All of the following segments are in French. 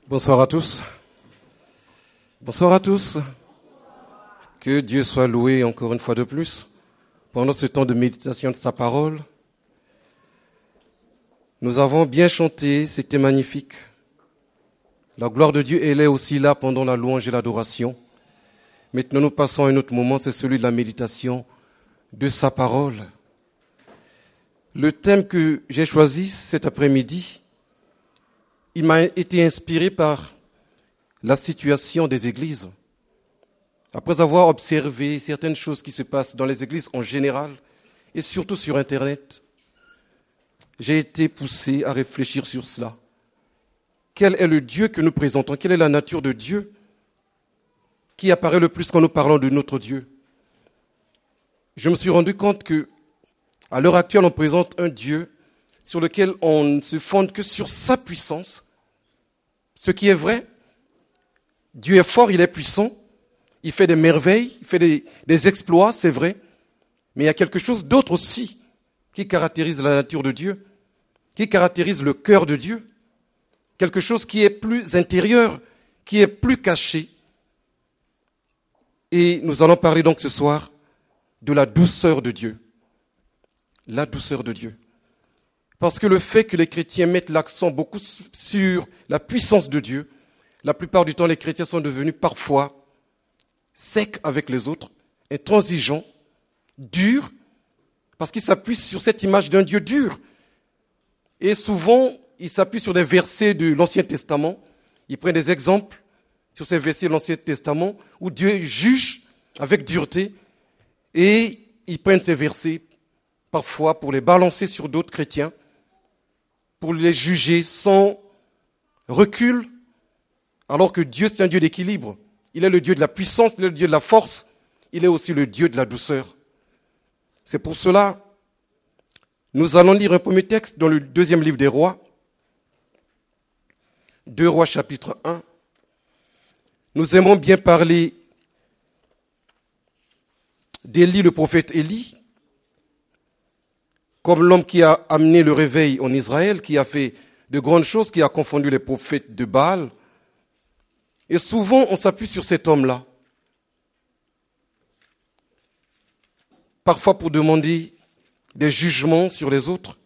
Bonsoir à tous. Bonsoir à tous. Que Dieu soit loué encore une fois de plus pendant ce temps de méditation de sa parole. Nous avons bien chanté, c'était magnifique. La gloire de Dieu, elle est aussi là pendant la louange et l'adoration. Maintenant, nous passons à un autre moment, c'est celui de la méditation de sa parole. Le thème que j'ai choisi cet après-midi, il m'a été inspiré par la situation des églises. Après avoir observé certaines choses qui se passent dans les églises en général et surtout sur Internet, j'ai été poussé à réfléchir sur cela. Quel est le Dieu que nous présentons? Quelle est la nature de Dieu qui apparaît le plus quand nous parlons de notre Dieu? Je me suis rendu compte que, à l'heure actuelle, on présente un Dieu sur lequel on ne se fonde que sur sa puissance. Ce qui est vrai, Dieu est fort, il est puissant, il fait des merveilles, il fait des exploits, c'est vrai, mais il y a quelque chose d'autre aussi qui caractérise la nature de Dieu, qui caractérise le cœur de Dieu, quelque chose qui est plus intérieur, qui est plus caché. Et nous allons parler donc ce soir de la douceur de Dieu. La douceur de Dieu. Parce que le fait que les chrétiens mettent l'accent beaucoup sur la puissance de Dieu, la plupart du temps, les chrétiens sont devenus parfois secs avec les autres, intransigeants, durs, parce qu'ils s'appuient sur cette image d'un Dieu dur. Et souvent, ils s'appuient sur des versets de l'Ancien Testament. Ils prennent des exemples sur ces versets de l'Ancien Testament où Dieu juge avec dureté. Et ils prennent ces versets parfois pour les balancer sur d'autres chrétiens, pour les juger sans recul, alors que Dieu, c'est un Dieu d'équilibre. Il est le Dieu de la puissance, il est le Dieu de la force, il est aussi le Dieu de la douceur. C'est pour cela, nous allons lire un premier texte dans le deuxième livre des Rois, 2 Rois chapitre 1. Nous aimons bien parler d'Élie, le prophète Élie, comme l'homme qui a amené le réveil en Israël, qui a fait de grandes choses, qui a confondu les prophètes de Baal. Et souvent, on s'appuie sur cet homme-là. Parfois pour demander des jugements sur les autres.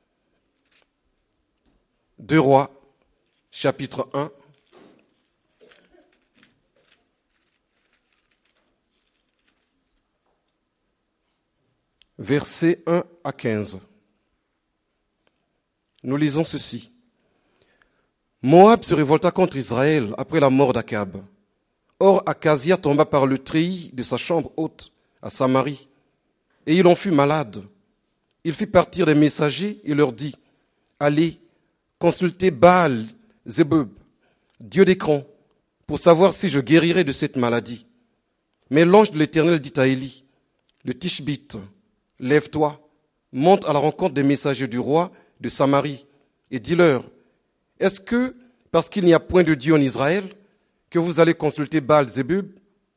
2 Rois, chapitre 1. Versets 1 à 15. Nous lisons ceci. Moab se révolta contre Israël après la mort d'Akab. Or, Akazia tomba par le treillis de sa chambre haute à Samarie, et il en fut malade. Il fit partir des messagers et leur dit, « Allez, consultez Baal Zébub, Dieu d'écran, pour savoir si je guérirai de cette maladie. » Mais l'ange de l'Éternel dit à Élie, le Tishbite, « Lève-toi, monte à la rencontre des messagers du roi de Samarie, et dis-leur, est-ce que, parce qu'il n'y a point de Dieu en Israël, que vous allez consulter Baal Zébub,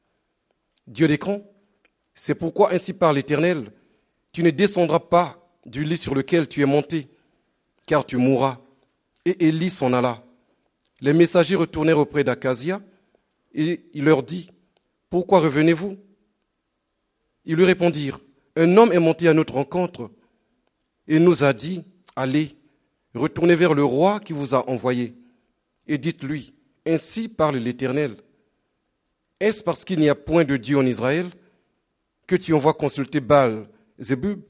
Dieu d'écran? C'est pourquoi ainsi parle l'Éternel, tu ne descendras pas du lit sur lequel tu es monté, car tu mourras. Et Élie s'en alla. Les messagers retournèrent auprès d'Akazia, et il leur dit, pourquoi revenez-vous? Ils lui répondirent, un homme est monté à notre rencontre et nous a dit, allez, retournez vers le roi qui vous a envoyé et dites-lui, ainsi parle l'Éternel. Est-ce parce qu'il n'y a point de Dieu en Israël que tu envoies consulter Baal Zébub,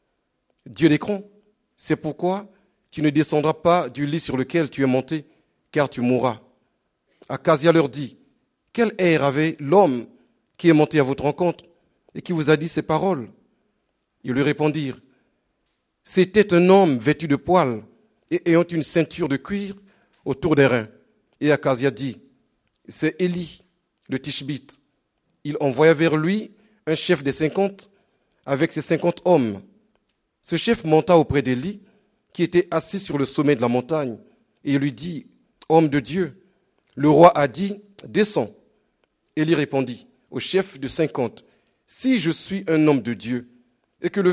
Dieu d'écran? C'est pourquoi tu ne descendras pas du lit sur lequel tu es monté, car tu mourras. Akazia leur dit, quel air avait l'homme qui est monté à votre rencontre et qui vous a dit ces paroles? Ils lui répondirent, c'était un homme vêtu de poils et ayant une ceinture de cuir autour des reins. Et Akazia dit, c'est Élie, le Tishbite. Il envoya vers lui un chef des 50 avec ses 50 hommes. Ce chef monta auprès d'Élie, qui était assis sur le sommet de la montagne, et il lui dit, homme de Dieu, le roi a dit, descends. Élie répondit au chef de 50, si je suis un homme de Dieu, et que le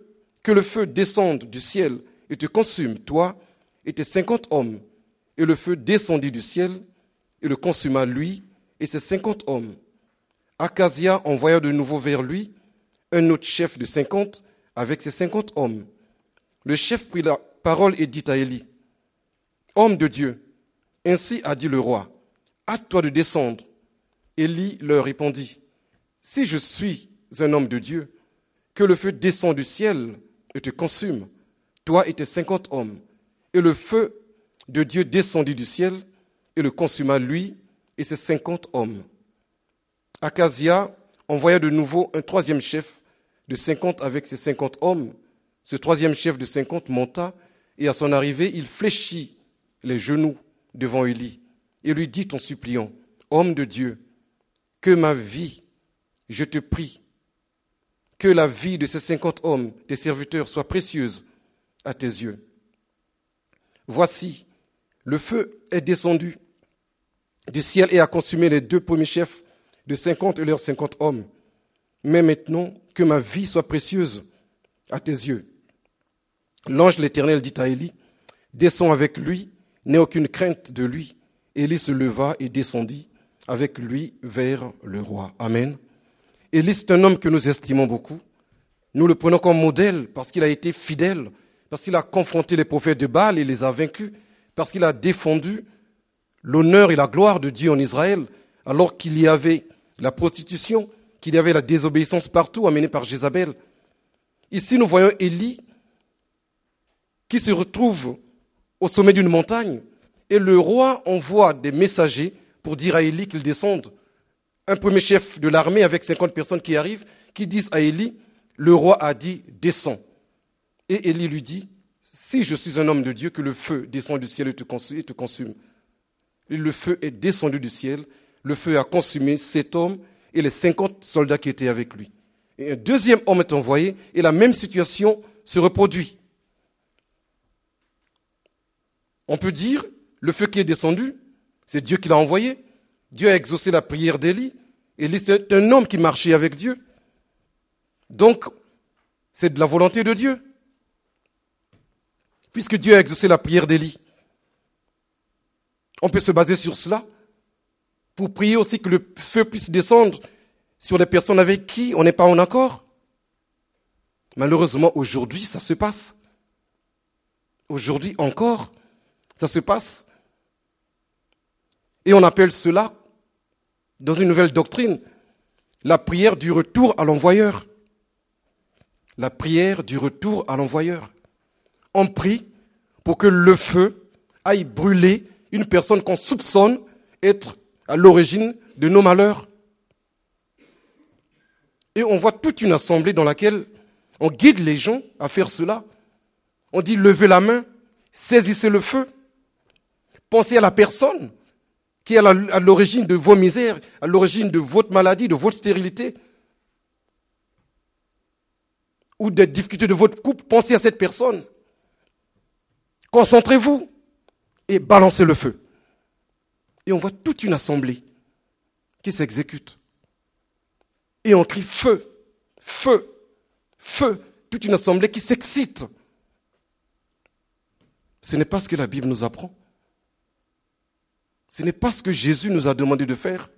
feu descende du ciel et te consume, toi et tes 50 hommes, et le feu descendit du ciel et le consuma lui et ses 50 hommes. Akazia envoya de nouveau vers lui un autre chef de 50 avec ses 50 hommes. Le chef prit la parole et dit à Élie, « Homme de Dieu, ainsi a dit le roi, hâte-toi de descendre. » Élie leur répondit, « Si je suis un homme de Dieu, que le feu descend du ciel et te consume, toi et tes 50 hommes. » Et le feu de Dieu descendit du ciel et le consuma lui et ses 50 hommes. Akazia envoya de nouveau un troisième chef de 50 avec ses 50 hommes. Ce troisième chef de 50 monta et à son arrivée, il fléchit les genoux devant Élie et lui dit en suppliant, « Homme de Dieu, que ma vie, je te prie, que la vie de ces 50 hommes, tes serviteurs, soit précieuse à tes yeux. Voici, le feu est descendu du ciel et a consumé les 2 premiers chefs de 50 et leurs 50 hommes. Mais maintenant, que ma vie soit précieuse à tes yeux. » L'ange de l'Éternel dit à Élie, « Descends avec lui, n'aie aucune crainte de lui. » Élie se leva et descendit avec lui vers le roi. Amen. Élie, c'est un homme que nous estimons beaucoup. Nous le prenons comme modèle parce qu'il a été fidèle, parce qu'il a confronté les prophètes de Baal et les a vaincus, parce qu'il a défendu l'honneur et la gloire de Dieu en Israël, alors qu'il y avait la prostitution, qu'il y avait la désobéissance partout amenée par Jézabel. Ici, nous voyons Élie qui se retrouve au sommet d'une montagne et le roi envoie des messagers pour dire à Élie qu'il descende. Un premier chef de l'armée avec 50 personnes qui arrivent, qui disent à Élie, le roi a dit, descends. Et Élie lui dit, si je suis un homme de Dieu, que le feu descend du ciel et te consume. Et le feu est descendu du ciel, le feu a consumé cet homme et les 50 soldats qui étaient avec lui. Et un deuxième homme est envoyé et la même situation se reproduit. On peut dire, le feu qui est descendu, c'est Dieu qui l'a envoyé. Dieu a exaucé la prière d'Élie. Élie, c'est un homme qui marchait avec Dieu. Donc, c'est de la volonté de Dieu. Puisque Dieu a exaucé la prière d'Élie. On peut se baser sur cela pour prier aussi que le feu puisse descendre sur les personnes avec qui on n'est pas en accord. Malheureusement, aujourd'hui, ça se passe. Aujourd'hui encore, ça se passe. Et on appelle cela, dans une nouvelle doctrine, la prière du retour à l'envoyeur. La prière du retour à l'envoyeur. On prie pour que le feu aille brûler une personne qu'on soupçonne être à l'origine de nos malheurs. Et on voit toute une assemblée dans laquelle on guide les gens à faire cela. On dit levez la main, saisissez le feu, pensez à la personne qui est à l'origine de vos misères, à l'origine de votre maladie, de votre stérilité, ou des difficultés de votre couple, pensez à cette personne. Concentrez-vous et balancez le feu. Et on voit toute une assemblée qui s'exécute. Et on crie feu, feu, feu. Toute une assemblée qui s'excite. Ce n'est pas ce que la Bible nous apprend. Ce n'est pas ce que Jésus nous a demandé de faire.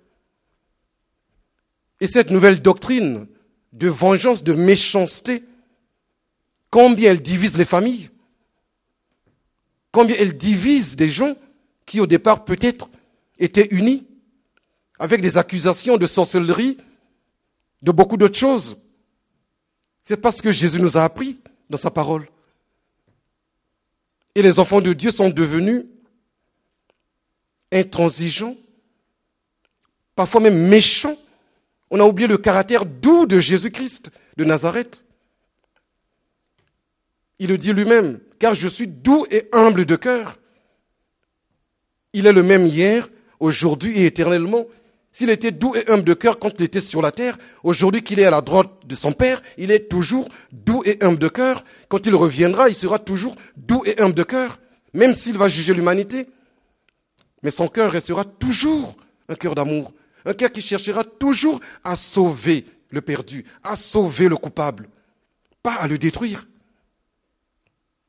Et cette nouvelle doctrine de vengeance, de méchanceté, combien elle divise les familles, combien elle divise des gens qui au départ peut-être étaient unis, avec des accusations de sorcellerie, de beaucoup d'autres choses. C'est pas ce que Jésus nous a appris dans sa parole. Et les enfants de Dieu sont devenus intransigeants, parfois même méchants. On a oublié le caractère doux de Jésus-Christ de Nazareth. Il le dit lui-même, car je suis doux et humble de cœur. Il est le même hier, aujourd'hui et éternellement. S'il était doux et humble de cœur quand il était sur la terre, aujourd'hui qu'il est à la droite de son Père, il est toujours doux et humble de cœur. Quand il reviendra, il sera toujours doux et humble de cœur, même s'il va juger l'humanité. Mais son cœur restera toujours un cœur d'amour, un cœur qui cherchera toujours à sauver le perdu, à sauver le coupable, pas à le détruire.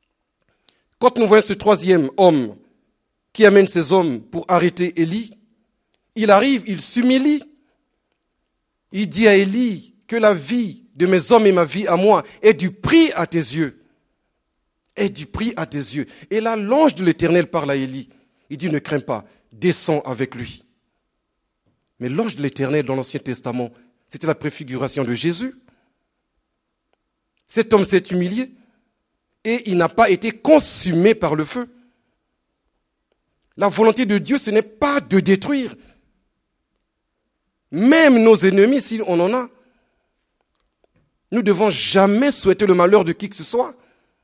Quand nous voyons ce troisième homme qui amène ses hommes pour arrêter Élie, il arrive, il s'humilie. Il dit à Élie que la vie de mes hommes et ma vie à moi est du prix à tes yeux. Est du prix à tes yeux. Et là, l'ange de l'Éternel parle à Élie. Il dit, ne crains pas, descends avec lui. Mais l'ange de l'Éternel dans l'Ancien Testament, c'était la préfiguration de Jésus. Cet homme s'est humilié et il n'a pas été consumé par le feu. La volonté de Dieu, ce n'est pas de détruire. Même nos ennemis, si on en a, nous ne devons jamais souhaiter le malheur de qui que ce soit.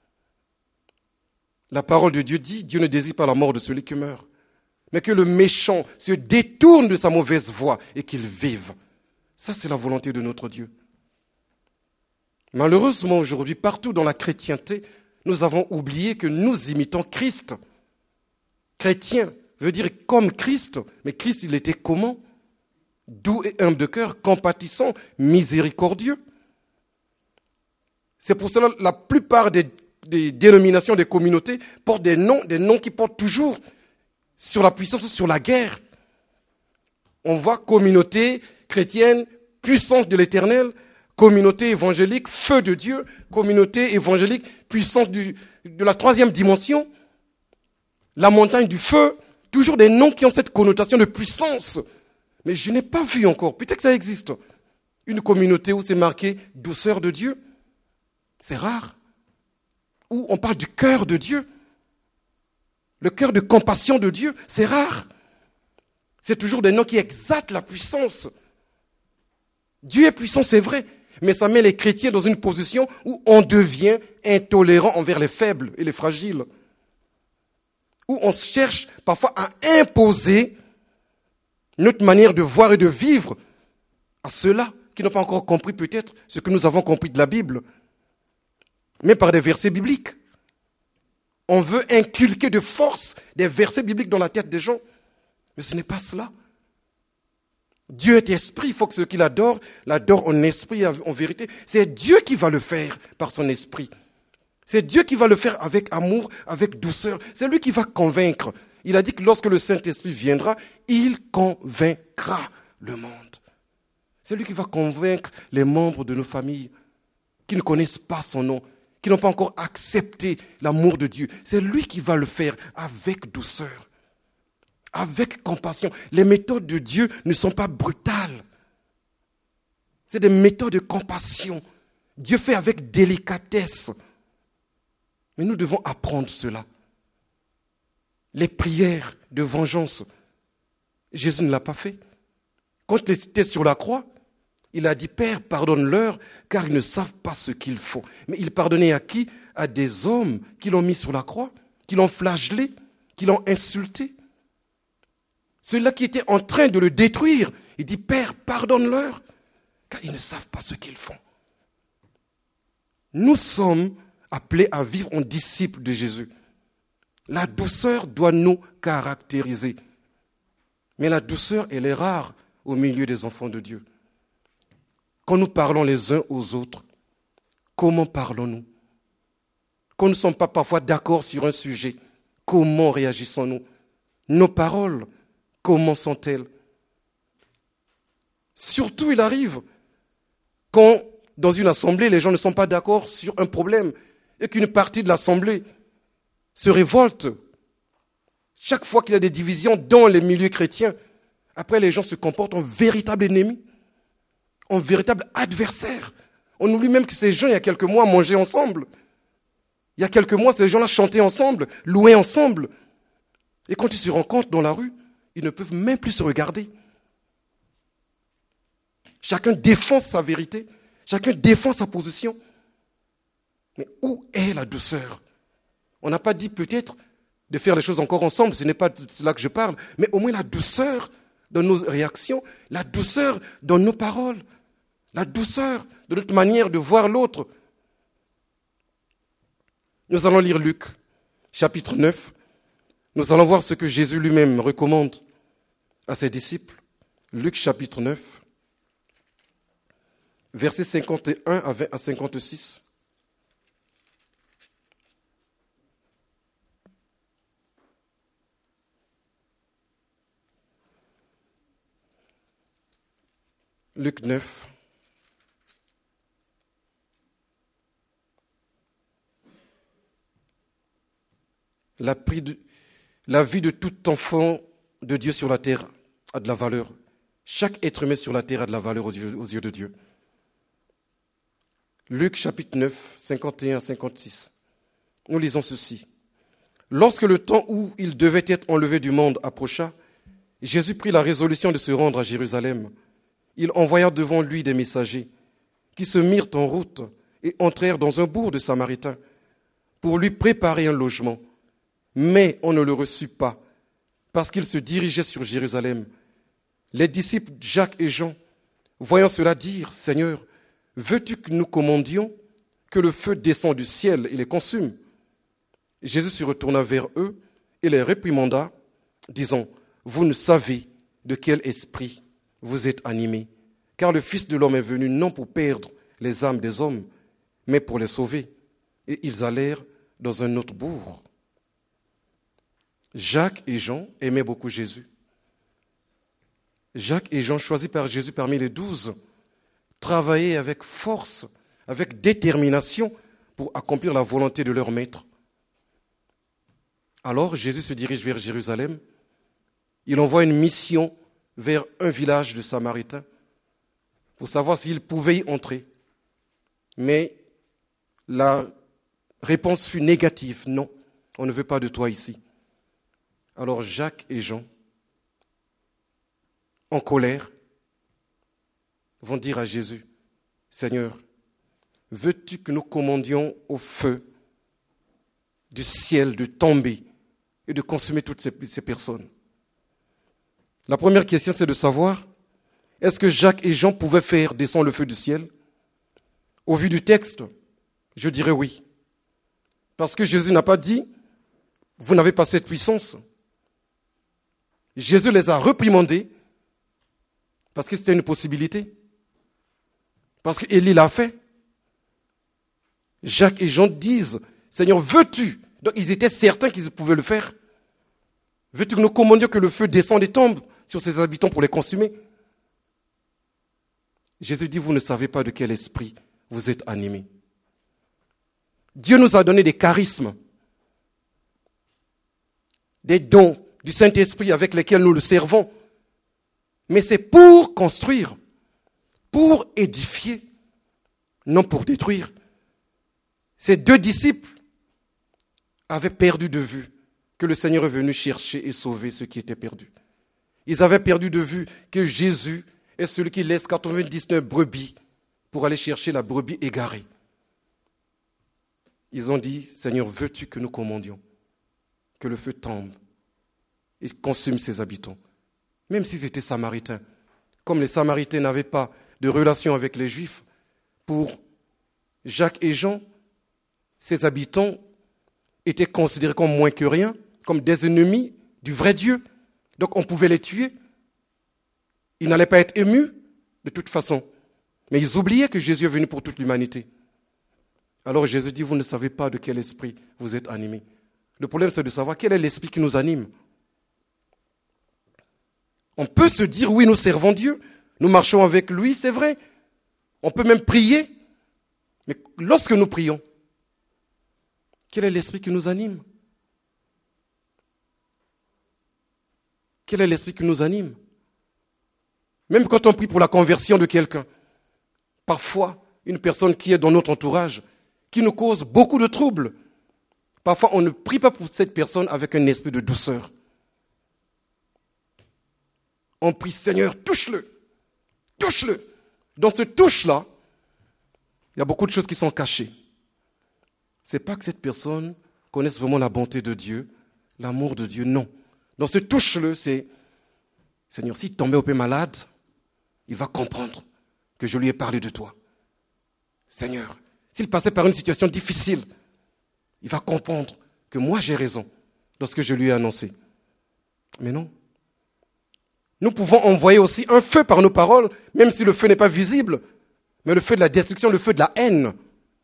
La parole de Dieu dit, Dieu ne désire pas la mort de celui qui meurt, mais que le méchant se détourne de sa mauvaise voie et qu'il vive. Ça, c'est la volonté de notre Dieu. Malheureusement, aujourd'hui, partout dans la chrétienté, nous avons oublié que nous imitons Christ. Chrétien veut dire comme Christ, mais Christ, il était comment? Doux et humble de cœur, compatissant, miséricordieux. C'est pour cela que la plupart des dénominations, des communautés portent des noms qui portent toujours sur la puissance ou sur la guerre. On voit communauté chrétienne, puissance de l'Éternel, communauté évangélique, feu de Dieu, communauté évangélique, puissance de la troisième dimension, la montagne du feu, toujours des noms qui ont cette connotation de puissance. Mais je n'ai pas vu encore, peut-être que ça existe, une communauté où c'est marqué douceur de Dieu. C'est rare. Où on parle du cœur de Dieu. Le cœur de compassion de Dieu, c'est rare. C'est toujours des noms qui exaltent la puissance. Dieu est puissant, c'est vrai, mais ça met les chrétiens dans une position où on devient intolérant envers les faibles et les fragiles. Où on cherche parfois à imposer notre manière de voir et de vivre à ceux-là qui n'ont pas encore compris peut-être ce que nous avons compris de la Bible, mais par des versets bibliques. On veut inculquer de force des versets bibliques dans la tête des gens, mais ce n'est pas cela. Dieu est esprit, il faut que ceux qui l'adorent en esprit et en vérité. C'est Dieu qui va le faire par son esprit. C'est Dieu qui va le faire avec amour, avec douceur. C'est lui qui va convaincre. Il a dit que lorsque le Saint-Esprit viendra, il convaincra le monde. C'est lui qui va convaincre les membres de nos familles qui ne connaissent pas son nom, qui n'ont pas encore accepté l'amour de Dieu. C'est lui qui va le faire avec douceur, avec compassion. Les méthodes de Dieu ne sont pas brutales. C'est des méthodes de compassion. Dieu fait avec délicatesse. Mais nous devons apprendre cela. Les prières de vengeance, Jésus ne l'a pas fait. Quand il était sur la croix, il a dit, Père, pardonne-leur, car ils ne savent pas ce qu'ils font. Mais il pardonnait à qui? À des hommes qui l'ont mis sur la croix, qui l'ont flagellé, qui l'ont insulté. Ceux-là qui étaient en train de le détruire, il dit, Père, pardonne-leur, car ils ne savent pas ce qu'ils font. Nous sommes appelés à vivre en disciples de Jésus. La douceur doit nous caractériser. Mais la douceur, elle est rare au milieu des enfants de Dieu. Quand nous parlons les uns aux autres, comment parlons-nous? Quand nous ne sommes pas parfois d'accord sur un sujet, comment réagissons-nous? Nos paroles, comment sont-elles? Surtout, il arrive quand, dans une assemblée, les gens ne sont pas d'accord sur un problème et qu'une partie de l'assemblée se révolte. Chaque fois qu'il y a des divisions dans les milieux chrétiens, après les gens se comportent en véritables ennemis, en véritables adversaires. On oublie même que ces gens, il y a quelques mois, mangeaient ensemble. Il y a quelques mois, ces gens-là chantaient ensemble, louaient ensemble. Et quand ils se rencontrent dans la rue, ils ne peuvent même plus se regarder. Chacun défend sa vérité, chacun défend sa position. Mais où est la douceur? On n'a pas dit peut-être de faire les choses encore ensemble, ce n'est pas de cela que je parle, mais au moins la douceur dans nos réactions, la douceur dans nos paroles, la douceur de notre manière de voir l'autre. Nous allons lire Luc, chapitre 9. Nous allons voir ce que Jésus lui-même recommande à ses disciples. Luc, chapitre 9, versets 51 à 56. Luc 9. La vie de tout enfant de Dieu sur la terre a de la valeur. Chaque être humain sur la terre a de la valeur aux yeux de Dieu. Luc chapitre 9, 51 à 56. Nous lisons ceci. Lorsque le temps où il devait être enlevé du monde approcha, Jésus prit la résolution de se rendre à Jérusalem. Il envoya devant lui des messagers qui se mirent en route et entrèrent dans un bourg de Samaritains pour lui préparer un logement. Mais on ne le reçut pas parce qu'il se dirigeait sur Jérusalem. Les disciples Jacques et Jean, voyant cela, dirent « Seigneur, veux-tu que nous commandions que le feu descende du ciel et les consume ?» Jésus se retourna vers eux et les réprimanda, disant « Vous ne savez de quel esprit vous êtes animés, car le Fils de l'homme est venu non pour perdre les âmes des hommes, mais pour les sauver. » Et ils allèrent dans un autre bourg. Jacques et Jean aimaient beaucoup Jésus. Jacques et Jean, choisis par Jésus parmi les 12, travaillaient avec force, avec détermination pour accomplir la volonté de leur maître. Alors Jésus se dirige vers Jérusalem. Il envoie une mission vers un village de Samaritains pour savoir s'il pouvait y entrer. Mais la réponse fut négative. Non, on ne veut pas de toi ici. Alors Jacques et Jean, en colère, vont dire à Jésus, « Seigneur, veux-tu que nous commandions au feu du ciel de tomber et de consumer toutes ces personnes ?» La première question, c'est de savoir, est-ce que Jacques et Jean pouvaient faire descendre le feu du ciel? Au vu du texte, je dirais oui. Parce que Jésus n'a pas dit, vous n'avez pas cette puissance. Jésus les a réprimandés parce que c'était une possibilité. Parce qu'Élie l'a fait. Jacques et Jean disent, Seigneur, veux-tu? Donc ils étaient certains qu'ils pouvaient le faire. Veux-tu que nous commandions que le feu descende et tombe sur ses habitants pour les consumer? Jésus dit, vous ne savez pas de quel esprit vous êtes animés. Dieu nous a donné des charismes, des dons du Saint-Esprit avec lesquels nous le servons. Mais c'est pour construire, pour édifier, non pour détruire. Ces deux disciples avaient perdu de vue que le Seigneur est venu chercher et sauver ceux qui étaient perdus. Ils avaient perdu de vue que Jésus est celui qui laisse 99 brebis pour aller chercher la brebis égarée. Ils ont dit, Seigneur, veux-tu que nous commandions que le feu tombe et consume ses habitants? Même s'ils étaient samaritains. Comme les Samaritains n'avaient pas de relation avec les Juifs, pour Jacques et Jean, ces habitants étaient considérés comme moins que rien, comme des ennemis du vrai Dieu. Donc on pouvait les tuer. Ils n'allaient pas être émus de toute façon. Mais ils oubliaient que Jésus est venu pour toute l'humanité. Alors Jésus dit, vous ne savez pas de quel esprit vous êtes animés. Le problème, c'est de savoir quel est l'esprit qui nous anime. On peut se dire, oui, nous servons Dieu, nous marchons avec lui, c'est vrai. On peut même prier. Mais lorsque nous prions, quel est l'esprit qui nous anime? Quel est l'esprit qui nous anime? Même quand on prie pour la conversion de quelqu'un, parfois, une personne qui est dans notre entourage, qui nous cause beaucoup de troubles, parfois on ne prie pas pour cette personne avec un esprit de douceur. On prie, Seigneur, touche-le, touche-le. Dans ce touche-là, il y a beaucoup de choses qui sont cachées. Ce n'est pas que cette personne connaisse vraiment la bonté de Dieu, l'amour de Dieu, non. Dans ce touche-le, c'est, Seigneur, s'il tombait au peu malade, il va comprendre que je lui ai parlé de toi. Seigneur, s'il passait par une situation difficile, il va comprendre que moi j'ai raison dans ce que je lui ai annoncé. Mais non. Nous pouvons envoyer aussi un feu par nos paroles, même si le feu n'est pas visible, mais le feu de la destruction, le feu de la haine.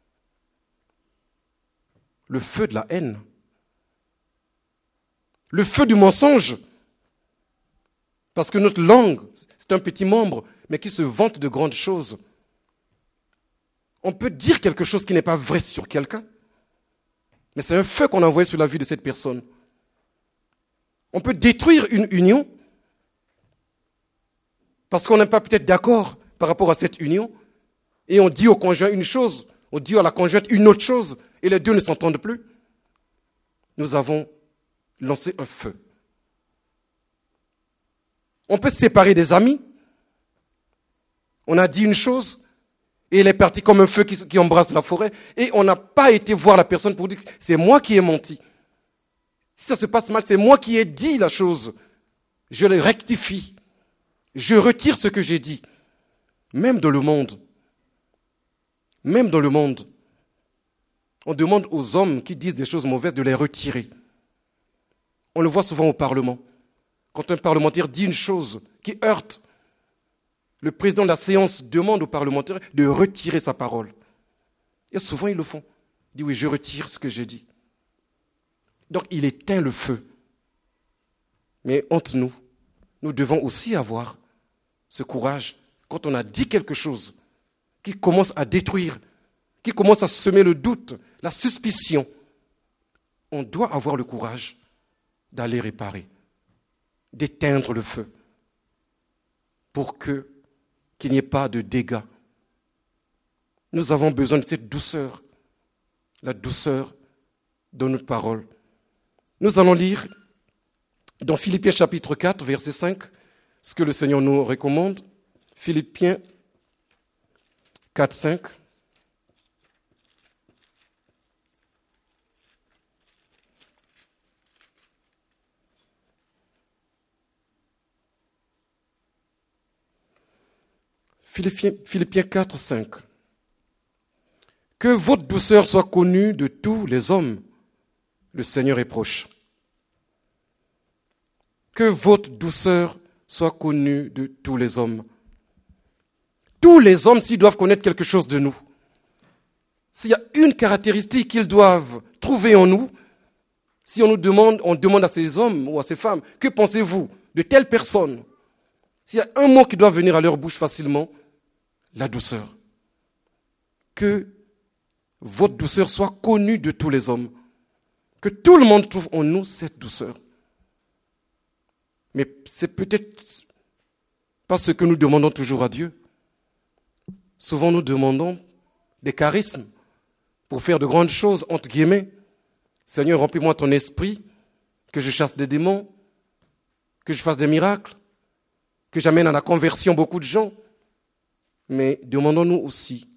Le feu de la haine. Le feu du mensonge. Parce que notre langue, c'est un petit membre, mais qui se vante de grandes choses. On peut dire quelque chose qui n'est pas vrai sur quelqu'un, mais c'est un feu qu'on a envoyé sur la vie de cette personne. On peut détruire une union parce qu'on n'est pas peut-être d'accord par rapport à cette union, et on dit au conjoint une chose, on dit à la conjointe une autre chose, et les deux ne s'entendent plus. Nous avons lancé un feu. On peut se séparer des amis. On a dit une chose, et elle est partie comme un feu qui embrasse la forêt, et on n'a pas été voir la personne pour dire que c'est moi qui ai menti. Si ça se passe mal, c'est moi qui ai dit la chose. Je le rectifie. Je retire ce que j'ai dit. Même dans le monde, on demande aux hommes qui disent des choses mauvaises de les retirer. On le voit souvent au Parlement. Quand un parlementaire dit une chose qui heurte, le président de la séance demande aux parlementaires de retirer sa parole. Et souvent, ils le font. Ils disent, oui, je retire ce que j'ai dit. Donc, il éteint le feu. Mais entre nous, nous devons aussi avoir ce courage quand on a dit quelque chose qui commence à détruire, qui commence à semer le doute, la suspicion. On doit avoir le courage d'aller réparer, d'éteindre le feu pour qu'il n'y ait pas de dégâts. Nous avons besoin de cette douceur, la douceur de notre parole. Nous allons lire dans Philippiens chapitre 4, verset 5, ce que le Seigneur nous recommande. Philippiens 4, 5. Philippiens 4, 5. Que votre douceur soit connue de tous les hommes. Le Seigneur est proche. Que votre douceur soit connue de tous les hommes. Tous les hommes, s'ils doivent connaître quelque chose de nous, s'il y a une caractéristique qu'ils doivent trouver en nous, si on demande à ces hommes ou à ces femmes, que pensez-vous de telle personne? S'il y a un mot qui doit venir à leur bouche facilement, la douceur. Que votre douceur soit connue de tous les hommes. Que tout le monde trouve en nous cette douceur. Mais c'est peut-être pas ce que nous demandons toujours à Dieu. Souvent nous demandons des charismes pour faire de grandes choses, entre guillemets. Seigneur, remplis-moi ton esprit, que je chasse des démons, que je fasse des miracles, que j'amène à la conversion beaucoup de gens. Mais demandons aussi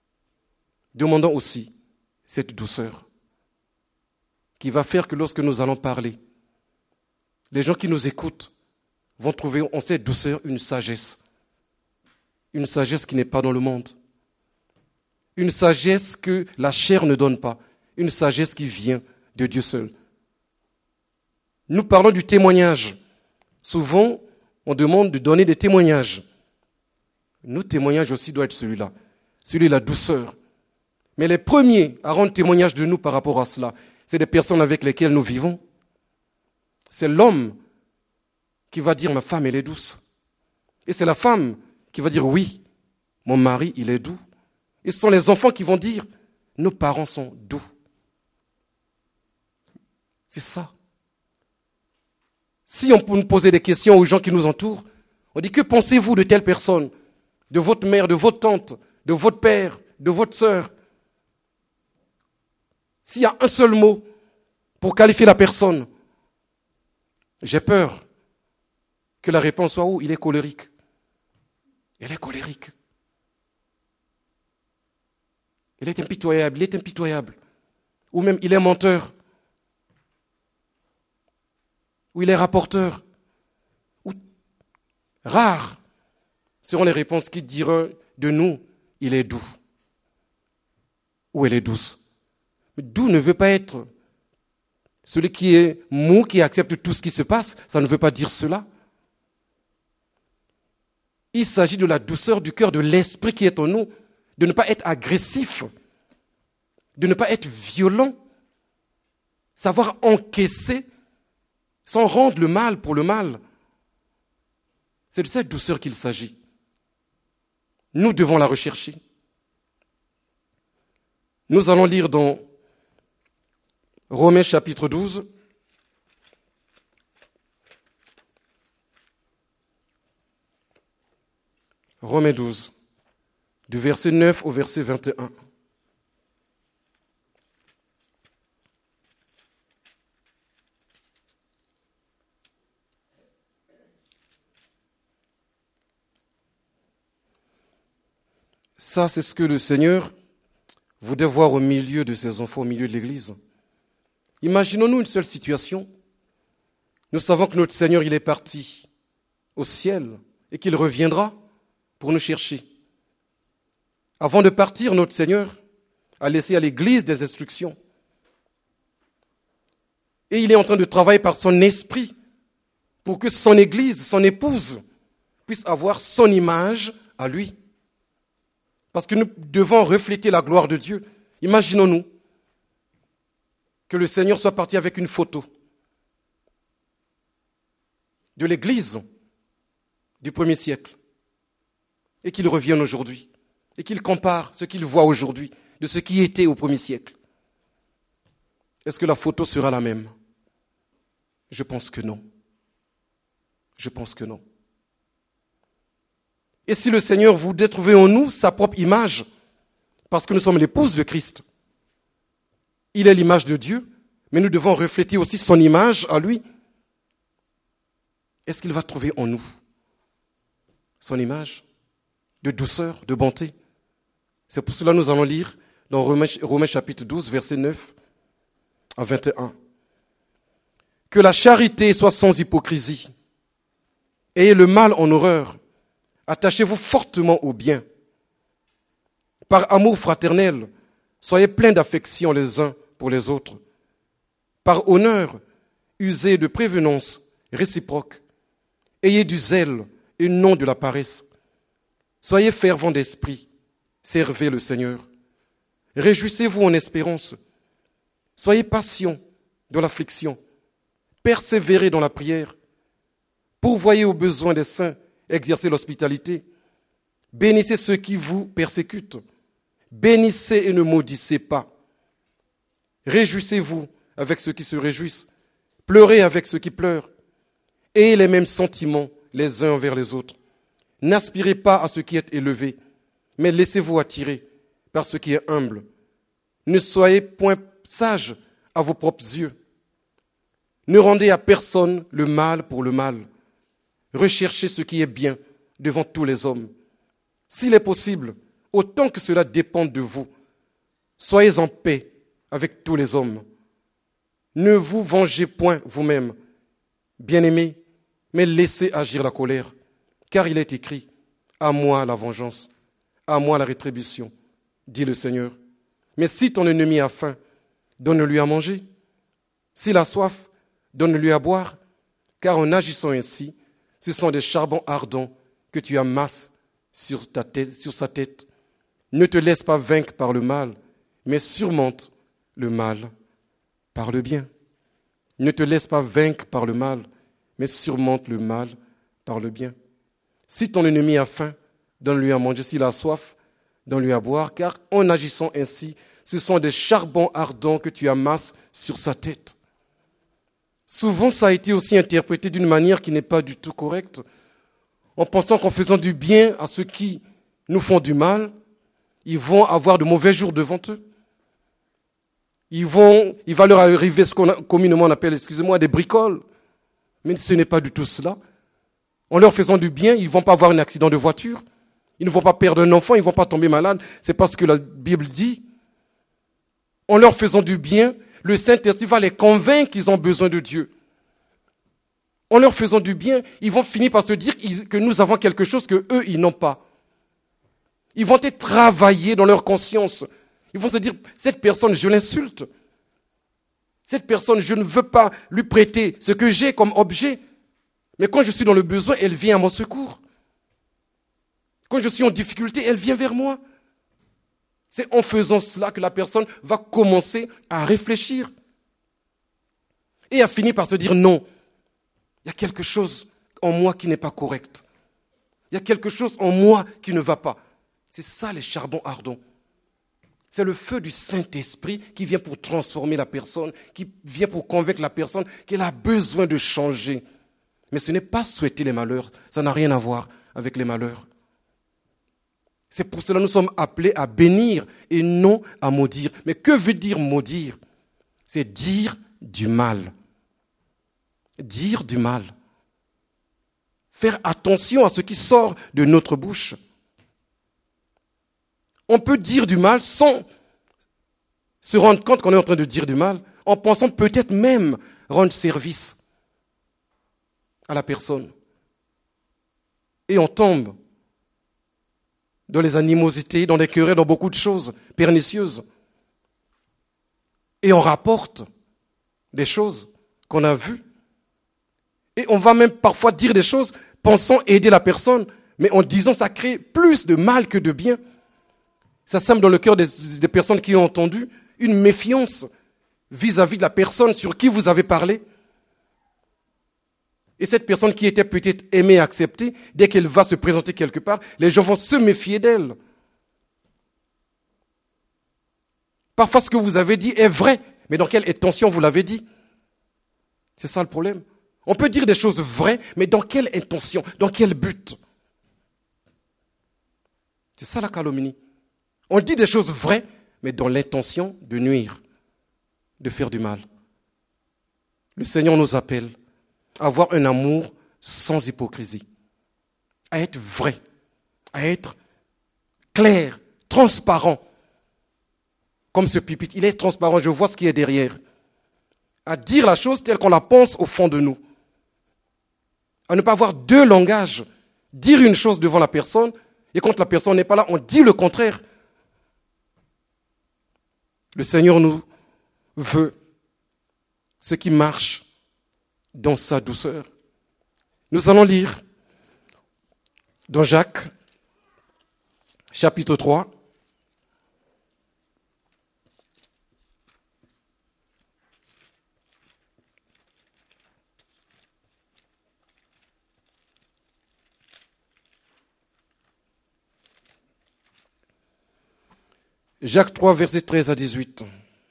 cette douceur qui va faire que lorsque nous allons parler, les gens qui nous écoutent vont trouver en cette douceur une sagesse qui n'est pas dans le monde, une sagesse que la chair ne donne pas, une sagesse qui vient de Dieu seul. Nous parlons du témoignage. Souvent, on demande de donner des témoignages. Notre témoignage aussi doit être celui-là, celui de la douceur. Mais les premiers à rendre témoignage de nous par rapport à cela, c'est des personnes avec lesquelles nous vivons. C'est l'homme qui va dire « ma femme, elle est douce ». Et c'est la femme qui va dire « oui, mon mari, il est doux ». Et ce sont les enfants qui vont dire « nos parents sont doux ». C'est ça. Si on peut nous poser des questions aux gens qui nous entourent, on dit « que pensez-vous de telle personne ? De votre mère, de votre tante, de votre père, de votre sœur ?» S'il y a un seul mot pour qualifier la personne, j'ai peur que la réponse soit « oh, il est colérique ». Elle est colérique. Elle est impitoyable, il est impitoyable. Ou même il est menteur. Ou il est rapporteur. Ou rares seront les réponses qui diront de nous, il est doux. Ou elle est douce. Mais doux ne veut pas être celui qui est mou, qui accepte tout ce qui se passe. Ça ne veut pas dire cela. Il s'agit de la douceur du cœur, de l'esprit qui est en nous, de ne pas être agressif, de ne pas être violent, savoir encaisser sans rendre le mal pour le mal. C'est de cette douceur qu'il s'agit. Nous devons la rechercher. Nous allons lire dans Romains chapitre 12. Romains 12, du verset 9 au verset 21. Ça, c'est ce que le Seigneur voudrait voir au milieu de ses enfants, au milieu de l'Église. Imaginons-nous une seule situation. Nous savons que notre Seigneur, il est parti au ciel et qu'il reviendra pour nous chercher. Avant de partir, notre Seigneur a laissé à l'Église des instructions. Et il est en train de travailler par son esprit pour que son Église, son épouse, puisse avoir son image à lui. Parce que nous devons refléter la gloire de Dieu. Imaginons-nous que le Seigneur soit parti avec une photo de l'Église du 1er siècle et qu'il revienne aujourd'hui et qu'il compare ce qu'il voit aujourd'hui de ce qui était au 1er siècle. Est-ce que la photo sera la même? Je pense que non. Je pense que non. Et si le Seigneur voudrait trouver en nous sa propre image, parce que nous sommes l'épouse de Christ, il est l'image de Dieu, mais nous devons refléter aussi son image à lui. Est-ce qu'il va trouver en nous son image de douceur, de bonté? C'est pour cela que nous allons lire dans Romains chapitre 12, verset 9 à 21. Que la charité soit sans hypocrisie. Ayez le mal en horreur. Attachez-vous fortement au bien. Par amour fraternel, soyez pleins d'affection les uns pour les autres. Par honneur, usez de prévenance réciproque. Ayez du zèle et non de la paresse. Soyez fervents d'esprit. Servez le Seigneur. Réjouissez-vous en espérance. Soyez patients dans l'affliction. Persévérez dans la prière. Pourvoyez aux besoins des saints. Exercez l'hospitalité. Bénissez ceux qui vous persécutent. Bénissez et ne maudissez pas. Réjouissez-vous avec ceux qui se réjouissent. Pleurez avec ceux qui pleurent. Ayez les mêmes sentiments les uns envers les autres. N'aspirez pas à ce qui est élevé, mais laissez-vous attirer par ce qui est humble. Ne soyez point sages à vos propres yeux. Ne rendez à personne le mal pour le mal. Recherchez ce qui est bien devant tous les hommes. S'il est possible, autant que cela dépende de vous, soyez en paix avec tous les hommes. Ne vous vengez point vous-même, bien-aimés, mais laissez agir la colère, car il est écrit, « À moi la vengeance, à moi la rétribution, dit le Seigneur. Mais si ton ennemi a faim, donne-lui à manger. S'il a soif, donne-lui à boire, car en agissant ainsi, ce sont des charbons ardents que tu amasses sur sa tête. Ne te laisse pas vaincre par le mal, mais surmonte le mal par le bien. Ne te laisse pas vaincre par le mal, mais surmonte le mal par le bien. Si ton ennemi a faim, donne-lui à manger. S'il a soif, donne-lui à boire, car en agissant ainsi, ce sont des charbons ardents que tu amasses sur sa tête. Souvent, ça a été aussi interprété d'une manière qui n'est pas du tout correcte, en pensant qu'en faisant du bien à ceux qui nous font du mal, ils vont avoir de mauvais jours devant eux. Il va leur arriver ce qu'on communément appelle, des bricoles. Mais ce n'est pas du tout cela. En leur faisant du bien, ils ne vont pas avoir un accident de voiture. Ils ne vont pas perdre un enfant, ils ne vont pas tomber malades. C'est parce que la Bible dit. En leur faisant du bien, le Saint-Esprit va les convaincre qu'ils ont besoin de Dieu. En leur faisant du bien, ils vont finir par se dire que nous avons quelque chose qu'eux, ils n'ont pas. Ils vont être travaillés dans leur conscience. Ils vont se dire, cette personne, je l'insulte. Cette personne, je ne veux pas lui prêter ce que j'ai comme objet. Mais quand je suis dans le besoin, elle vient à mon secours. Quand je suis en difficulté, elle vient vers moi. C'est en faisant cela que la personne va commencer à réfléchir. Et à finir par se dire, non, il y a quelque chose en moi qui n'est pas correct. Il y a quelque chose en moi qui ne va pas. C'est ça les charbons ardents. C'est le feu du Saint-Esprit qui vient pour transformer la personne, qui vient pour convaincre la personne qu'elle a besoin de changer. Mais ce n'est pas souhaiter les malheurs, ça n'a rien à voir avec les malheurs. C'est pour cela que nous sommes appelés à bénir et non à maudire. Mais que veut dire maudire? C'est dire du mal. Dire du mal. Faire attention à ce qui sort de notre bouche. On peut dire du mal sans se rendre compte qu'on est en train de dire du mal, en pensant peut-être même rendre service à la personne. Et on tombe dans les animosités, dans les querelles, dans beaucoup de choses pernicieuses. Et on rapporte des choses qu'on a vues. Et on va même parfois dire des choses pensant aider la personne, mais en disant ça crée plus de mal que de bien. Ça sème dans le cœur des personnes qui ont entendu une méfiance vis-à-vis de la personne sur qui vous avez parlé. Et cette personne qui était peut-être aimée et acceptée, dès qu'elle va se présenter quelque part, les gens vont se méfier d'elle. Parfois, ce que vous avez dit est vrai, mais dans quelle intention vous l'avez dit? C'est ça le problème. On peut dire des choses vraies, mais dans quelle intention? Dans quel but? C'est ça la calomnie. On dit des choses vraies, mais dans l'intention de nuire, de faire du mal. Le Seigneur nous appelle à avoir un amour sans hypocrisie, à être vrai, à être clair, transparent. Comme ce pupitre, il est transparent, je vois ce qui est derrière. À dire la chose telle qu'on la pense au fond de nous. À ne pas avoir deux langages. Dire une chose devant la personne, et quand la personne n'est pas là, on dit le contraire. Le Seigneur nous veut ce qui marche dans sa douceur. Nous allons lire dans Jacques, chapitre 3. Jacques 3, versets 13 à 18.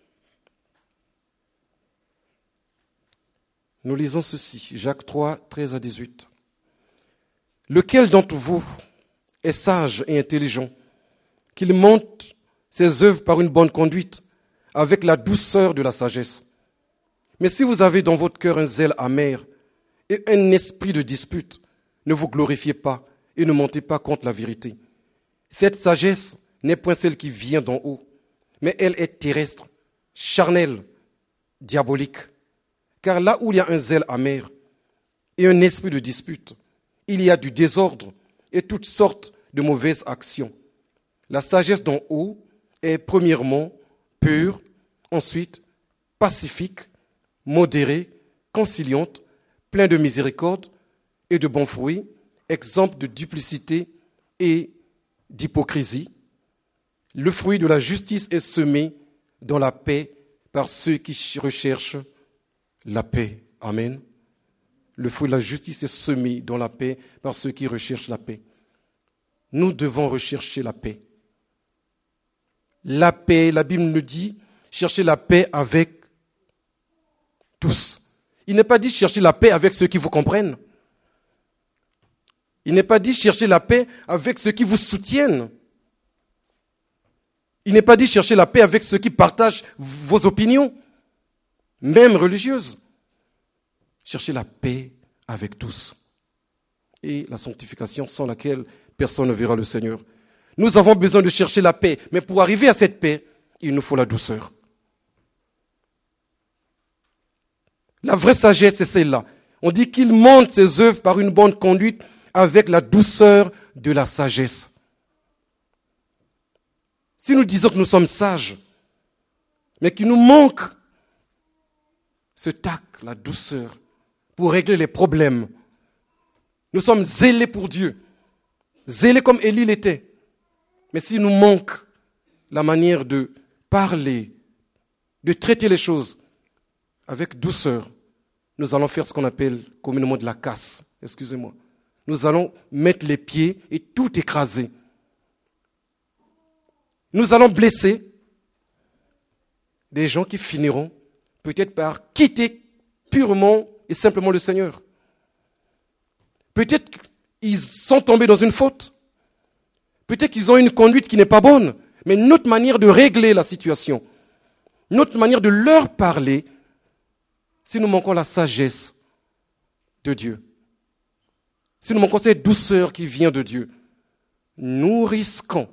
Nous lisons ceci, Jacques 3, 13 à 18. Lequel d'entre vous est sage et intelligent, qu'il monte ses œuvres par une bonne conduite, avec la douceur de la sagesse? Mais si vous avez dans votre cœur un zèle amer et un esprit de dispute, ne vous glorifiez pas et ne montez pas contre la vérité. Cette sagesse n'est point celle qui vient d'en haut, mais elle est terrestre, charnelle, diabolique. Car là où il y a un zèle amer et un esprit de dispute, il y a du désordre et toutes sortes de mauvaises actions. La sagesse d'en haut est premièrement pure, ensuite pacifique, modérée, conciliante, pleine de miséricorde et de bons fruits, exempte de duplicité et d'hypocrisie. Le fruit de la justice est semé dans la paix par ceux qui recherchent la paix. Amen. Le fruit de la justice est semé dans la paix par ceux qui recherchent la paix. Nous devons rechercher la paix. La paix, la Bible nous dit, chercher la paix avec tous. Il n'est pas dit chercher la paix avec ceux qui vous comprennent. Il n'est pas dit chercher la paix avec ceux qui vous soutiennent. Il n'est pas dit chercher la paix avec ceux qui partagent vos opinions, même religieuses. Cherchez la paix avec tous. Et la sanctification sans laquelle personne ne verra le Seigneur. Nous avons besoin de chercher la paix, mais pour arriver à cette paix, il nous faut la douceur. La vraie sagesse, c'est celle-là. On dit qu'il monte ses œuvres par une bonne conduite avec la douceur de la sagesse. Si nous disons que nous sommes sages, mais qu'il nous manque ce tact, la douceur, pour régler les problèmes, nous sommes zélés pour Dieu, zélés comme Élie l'était. Mais s'il nous manque la manière de parler, de traiter les choses avec douceur, nous allons faire ce qu'on appelle communément de la casse. Excusez-moi. nous allons mettre les pieds et tout écraser. Nous allons blesser des gens qui finiront peut-être par quitter purement et simplement le Seigneur. Peut-être qu'ils sont tombés dans une faute. Peut-être qu'ils ont une conduite qui n'est pas bonne. Mais notre manière de régler la situation, notre manière de leur parler, si nous manquons la sagesse de Dieu, si nous manquons cette douceur qui vient de Dieu, nous risquons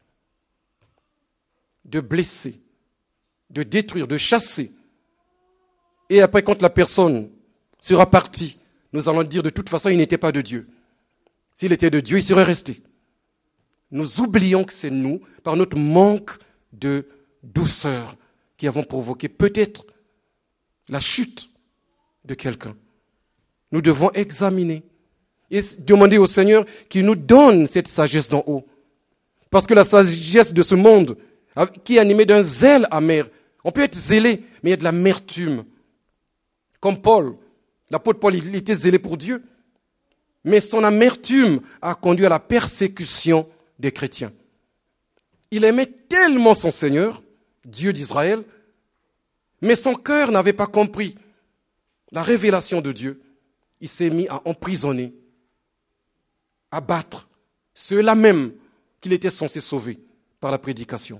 de blesser, de détruire, de chasser. Et après, quand la personne sera partie, nous allons dire de toute façon, il n'était pas de Dieu. S'il était de Dieu, il serait resté. Nous oublions que c'est nous, par notre manque de douceur, qui avons provoqué peut-être la chute de quelqu'un. Nous devons examiner et demander au Seigneur qu'il nous donne cette sagesse d'en haut. Parce que la sagesse de ce monde, qui est animée d'un zèle amer, on peut être zélé, mais il y a de l'amertume. Comme Paul, l'apôtre Paul, il était zélé pour Dieu, mais son amertume a conduit à la persécution des chrétiens. Il aimait tellement son Seigneur, Dieu d'Israël, mais son cœur n'avait pas compris la révélation de Dieu. Il s'est mis à emprisonner, à battre ceux-là même qu'il était censé sauver par la prédication.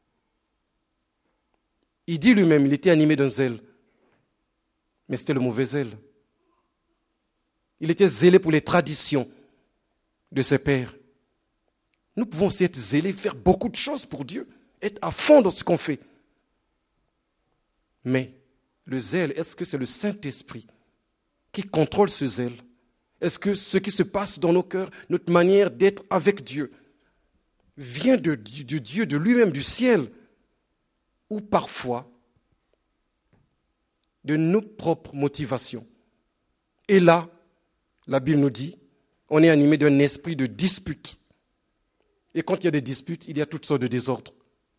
Il dit lui-même, il était animé d'un zèle, mais c'était le mauvais zèle. Il était zélé pour les traditions de ses pères. Nous pouvons aussi être zélés, faire beaucoup de choses pour Dieu, être à fond dans ce qu'on fait. Mais le zèle, est-ce que c'est le Saint-Esprit qui contrôle ce zèle? Est-ce que ce qui se passe dans nos cœurs, notre manière d'être avec Dieu, vient de Dieu, de lui-même, du ciel, ou parfois de nos propres motivations? Et là, la Bible nous dit, on est animé d'un esprit de dispute. Et quand il y a des disputes, il y a toutes sortes de désordres.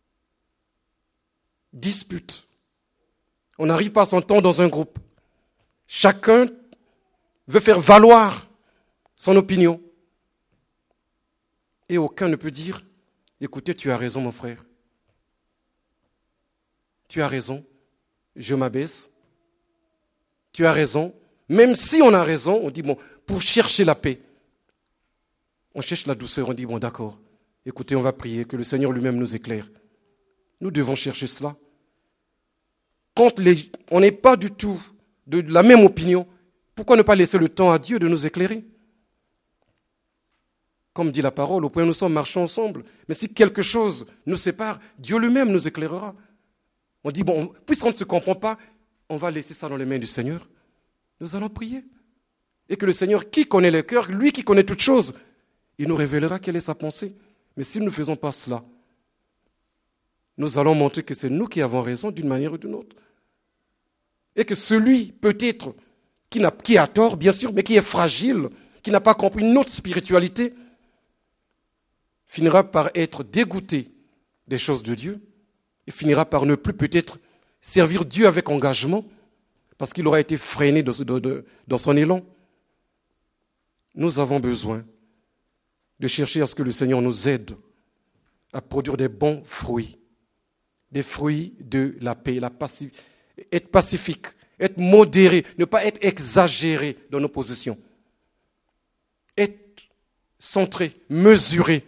Disputes. On n'arrive pas à s'entendre dans un groupe. Chacun veut faire valoir son opinion. Et aucun ne peut dire, écoutez, tu as raison mon frère. Tu as raison, je m'abaisse. Tu as raison. Même si on a raison, on dit, bon, pour chercher la paix, on cherche la douceur, on dit, bon d'accord. Écoutez, on va prier, que le Seigneur lui-même nous éclaire. Nous devons chercher cela. Quand on n'est pas du tout de la même opinion, pourquoi ne pas laisser le temps à Dieu de nous éclairer? Comme dit la parole, au point où nous sommes, marchons ensemble. Mais si quelque chose nous sépare, Dieu lui-même nous éclairera. On dit, bon, puisqu'on ne se comprend pas, on va laisser ça dans les mains du Seigneur. Nous allons prier. Et que le Seigneur, qui connaît les cœurs, lui qui connaît toutes choses, il nous révélera quelle est sa pensée. Mais si nous ne faisons pas cela, nous allons montrer que c'est nous qui avons raison d'une manière ou d'une autre. Et que celui, peut-être, qui a tort, bien sûr, mais qui est fragile, qui n'a pas compris notre spiritualité, finira par être dégoûté des choses de Dieu et finira par ne plus peut-être servir Dieu avec engagement parce qu'il aura été freiné dans son élan. Nous avons besoin de chercher à ce que le Seigneur nous aide à produire des bons fruits, des fruits de la paix, être pacifique, être modéré, ne pas être exagéré dans nos positions, être centré, mesuré.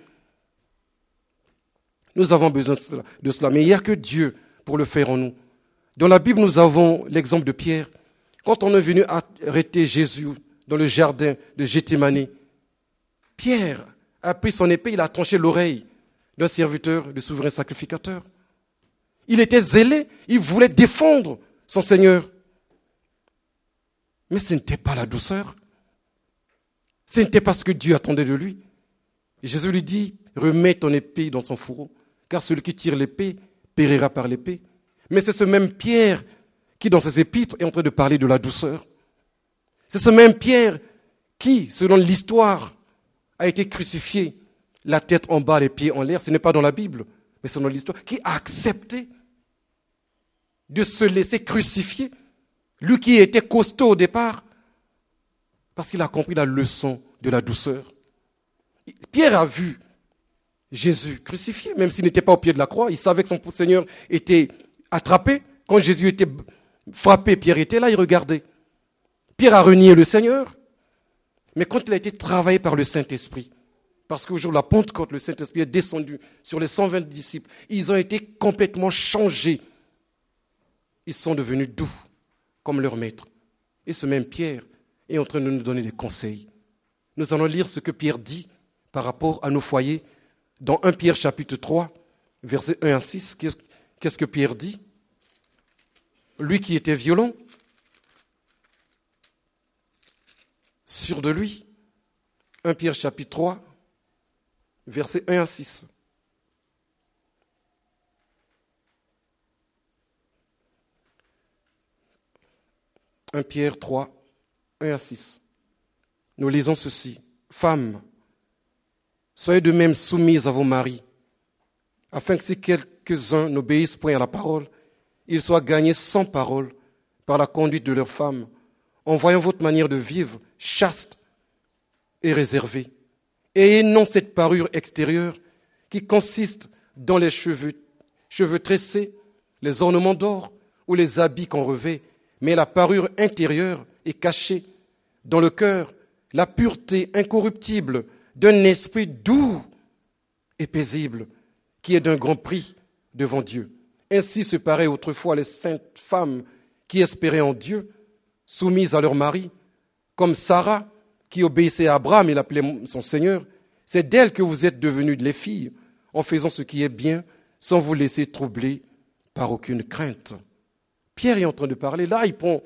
Nous avons besoin de cela, mais il n'y a que Dieu pour le faire en nous. Dans la Bible, nous avons l'exemple de Pierre. Quand on est venu arrêter Jésus dans le jardin de Gethsémani, Pierre a pris son épée, il a tranché l'oreille d'un serviteur, du souverain sacrificateur. Il était zélé, il voulait défendre son Seigneur. Mais ce n'était pas la douceur. Ce n'était pas ce que Dieu attendait de lui. Et Jésus lui dit, remets ton épée dans son fourreau, car celui qui tire l'épée périra par l'épée. Mais c'est ce même Pierre qui, dans ses épîtres, est en train de parler de la douceur. C'est ce même Pierre qui, selon l'histoire, a été crucifié, la tête en bas, les pieds en l'air. Ce n'est pas dans la Bible, mais selon l'histoire, qui a accepté de se laisser crucifier. Lui qui était costaud au départ, parce qu'il a compris la leçon de la douceur. Pierre a vu Jésus crucifié, même s'il n'était pas au pied de la croix. Il savait que son Seigneur était attrapé. Quand Jésus était frappé, Pierre était là, il regardait. Pierre a renié le Seigneur. Mais quand il a été travaillé par le Saint-Esprit, parce qu'au jour de la Pentecôte, le Saint-Esprit est descendu sur les 120 disciples, ils ont été complètement changés. Ils sont devenus doux, comme leur maître. Et ce même Pierre est en train de nous donner des conseils. Nous allons lire ce que Pierre dit par rapport à nos foyers dans 1 Pierre chapitre 3, versets 1 à 6. Qu'est-ce que Pierre dit? Lui qui était violent, sûr de lui. 1 Pierre chapitre 3, versets 1 à 6. « 1 Pierre 3, 1 à 6. Nous lisons ceci. « Femmes, soyez de même soumises à vos maris, afin que si quelques-uns n'obéissent point à la parole, ils soient gagnés sans parole par la conduite de leurs femmes, en voyant votre manière de vivre chaste et réservée. Ayez non cette parure extérieure qui consiste dans les cheveux tressés, les ornements d'or ou les habits qu'on revêt, mais la parure intérieure est cachée dans le cœur, la pureté incorruptible d'un esprit doux et paisible, qui est d'un grand prix devant Dieu. Ainsi se paraît autrefois les saintes femmes qui espéraient en Dieu, soumises à leur mari, comme Sarah, qui obéissait à Abraham et l'appelait son Seigneur. C'est d'elle que vous êtes devenues les filles, en faisant ce qui est bien, sans vous laisser troubler par aucune crainte. » Pierre est en train de parler. Là, il prend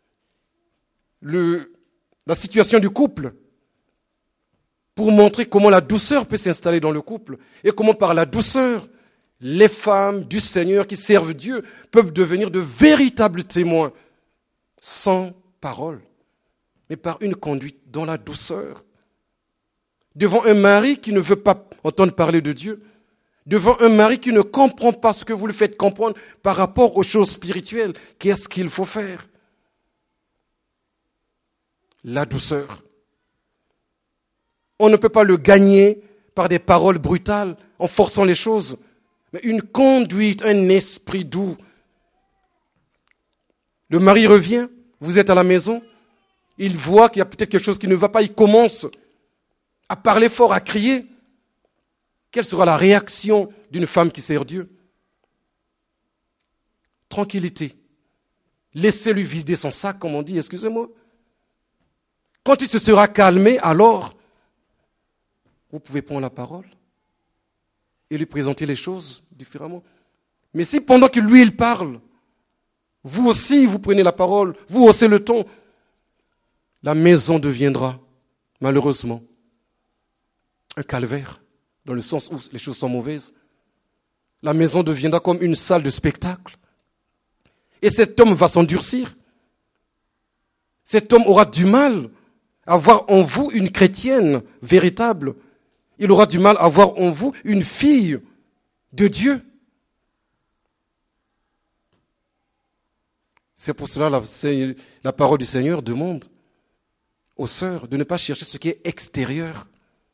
la situation du couple pour montrer comment la douceur peut s'installer dans le couple et comment par la douceur, les femmes du Seigneur qui servent Dieu peuvent devenir de véritables témoins sans parole, mais par une conduite dans la douceur. Devant un mari qui ne veut pas entendre parler de Dieu, devant un mari qui ne comprend pas ce que vous le faites comprendre par rapport aux choses spirituelles, qu'est-ce qu'il faut faire? La douceur. On ne peut pas le gagner par des paroles brutales, en forçant les choses, mais une conduite, un esprit doux. Le mari revient, vous êtes à la maison, il voit qu'il y a peut-être quelque chose qui ne va pas, il commence à parler fort, à crier. Quelle sera la réaction d'une femme qui sert Dieu? Tranquillité. Laissez-lui vider son sac, comme on dit, excusez-moi. Quand il se sera calmé, alors, vous pouvez prendre la parole et lui présenter les choses différemment. Mais si pendant que lui, il parle, vous aussi, vous prenez la parole, vous haussez le ton, la maison deviendra, malheureusement, un calvaire, dans le sens où les choses sont mauvaises. La maison deviendra comme une salle de spectacle. Et cet homme va s'endurcir. Cet homme aura du mal à voir en vous une chrétienne véritable. Il aura du mal à voir en vous une fille de Dieu. C'est pour cela la parole du Seigneur demande aux sœurs de ne pas chercher ce qui est extérieur.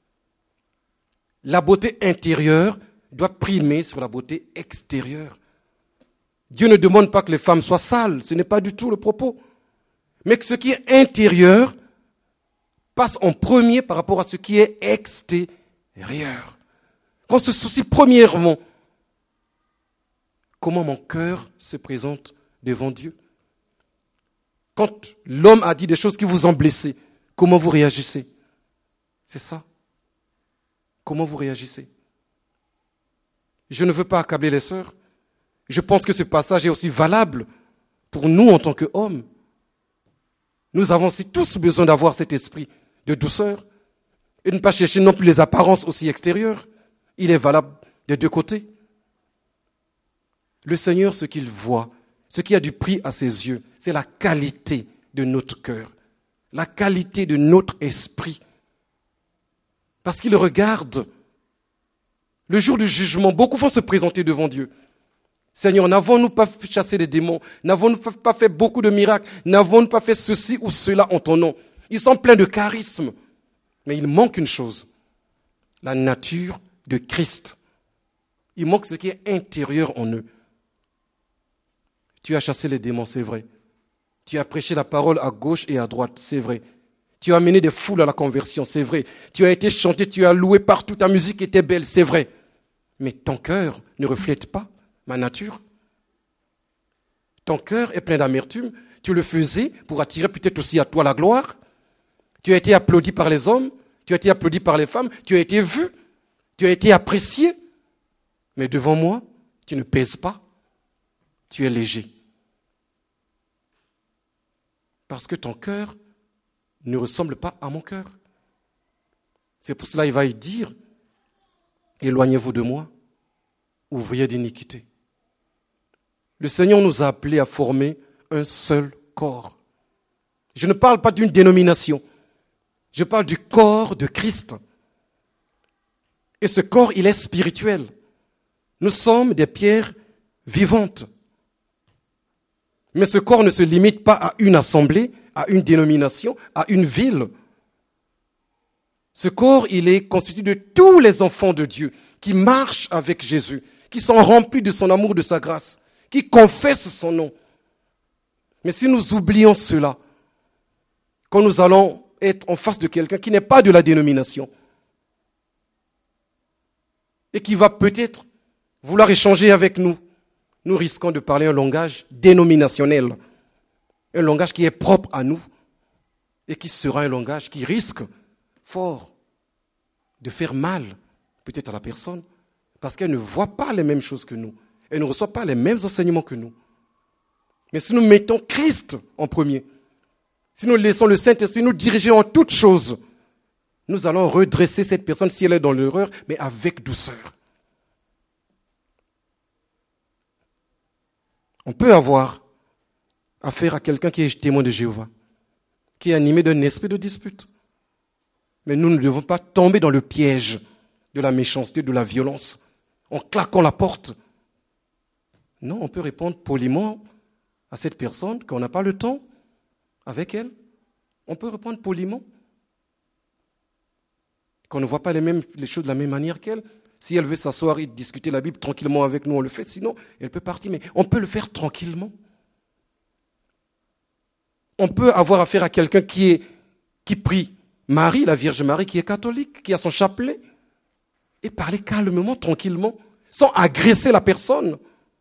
La beauté intérieure doit primer sur la beauté extérieure. Dieu ne demande pas que les femmes soient sales, ce n'est pas du tout le propos. Mais que ce qui est intérieur passe en premier par rapport à ce qui est extérieur. Qu'on se soucie premièrement comment mon cœur se présente devant Dieu. Quand l'homme a dit des choses qui vous ont blessé, comment vous réagissez? C'est ça. Comment vous réagissez? Je ne veux pas accabler les sœurs. Je pense que ce passage est aussi valable pour nous en tant qu'hommes. Nous avons aussi tous besoin d'avoir cet esprit de douceur et de ne pas chercher non plus les apparences aussi extérieures. Il est valable des deux côtés. Le Seigneur, ce qu'il voit, ce qui a du prix à ses yeux, c'est la qualité de notre cœur, la qualité de notre esprit. Parce qu'il regarde le jour du jugement. Beaucoup vont se présenter devant Dieu. Seigneur, n'avons-nous pas chassé des démons? N'avons-nous pas fait beaucoup de miracles? N'avons-nous pas fait ceci ou cela en ton nom? Ils sont pleins de charisme. Mais il manque une chose, la nature de Christ. Il manque ce qui est intérieur en eux. Tu as chassé les démons, c'est vrai. Tu as prêché la parole à gauche et à droite, c'est vrai. Tu as amené des foules à la conversion, c'est vrai. Tu as été chanté, tu as loué partout, ta musique était belle, c'est vrai. Mais ton cœur ne reflète pas ma nature. Ton cœur est plein d'amertume. Tu le faisais pour attirer peut-être aussi à toi la gloire. Tu as été applaudi par les hommes, tu as été applaudi par les femmes, tu as été vu, tu as été apprécié. Mais devant moi, tu ne pèses pas. Tu es léger. Parce que ton cœur ne ressemble pas à mon cœur. C'est pour cela qu'il va y dire, éloignez-vous de moi, ouvriers d'iniquité. Le Seigneur nous a appelés à former un seul corps. Je ne parle pas d'une dénomination. Je parle du corps de Christ. Et ce corps, il est spirituel. Nous sommes des pierres vivantes. Mais ce corps ne se limite pas à une assemblée, à une dénomination, à une ville. Ce corps, il est constitué de tous les enfants de Dieu qui marchent avec Jésus, qui sont remplis de son amour, de sa grâce, qui confessent son nom. Mais si nous oublions cela, quand nous allons être en face de quelqu'un qui n'est pas de la dénomination et qui va peut-être vouloir échanger avec nous, nous risquons de parler un langage dénominationnel, un langage qui est propre à nous et qui sera un langage qui risque fort de faire mal peut-être à la personne parce qu'elle ne voit pas les mêmes choses que nous, elle ne reçoit pas les mêmes enseignements que nous. Mais si nous mettons Christ en premier, si nous laissons le Saint-Esprit nous diriger en toutes choses, nous allons redresser cette personne si elle est dans l'erreur, mais avec douceur. On peut avoir affaire à quelqu'un qui est témoin de Jéhovah, qui est animé d'un esprit de dispute. Mais nous ne devons pas tomber dans le piège de la méchanceté, de la violence, en claquant la porte. Non, on peut répondre poliment à cette personne, quand on n'a pas le temps avec elle. On peut répondre poliment. Qu'on ne voit pas les choses de la même manière qu'elle. Si elle veut s'asseoir et discuter la Bible tranquillement avec nous, on le fait. Sinon, elle peut partir. Mais on peut le faire tranquillement. On peut avoir affaire à quelqu'un qui prie. Marie, la Vierge Marie, qui est catholique, qui a son chapelet. Et parler calmement, tranquillement, sans agresser la personne.